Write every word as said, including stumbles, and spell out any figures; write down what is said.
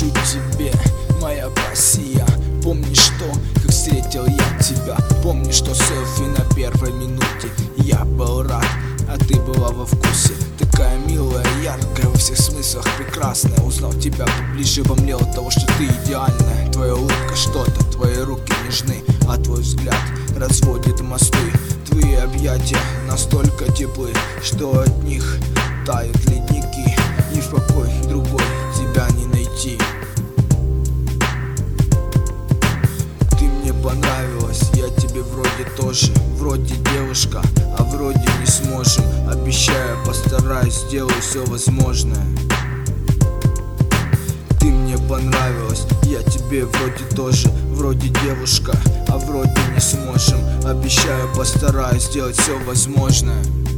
пишу тебе, моя Россия. Помни, что, как встретил я тебя. Помни, что селфи на первой минуте. Я был рад, а ты была во вкусе. Такая милая, яркая, во всех смыслах прекрасная. Узнав тебя поближе, помлел от того, что ты идеальная. Твоя улыбка что-то, твои руки нежны, а твой взгляд разводит мосты. Твои объятия настолько теплы, что от них тают ледники. Ни в какой другой тебя не найти. Ты мне понравилась, я тебе вроде тоже. Вроде девушка, а вроде не сможем. Обещаю, постараюсь, сделаю все возможное. Ты мне понравилась, я тебе вроде тоже. Вроде девушка, а вроде не сможем. Обещаю, постараюсь сделать все возможное.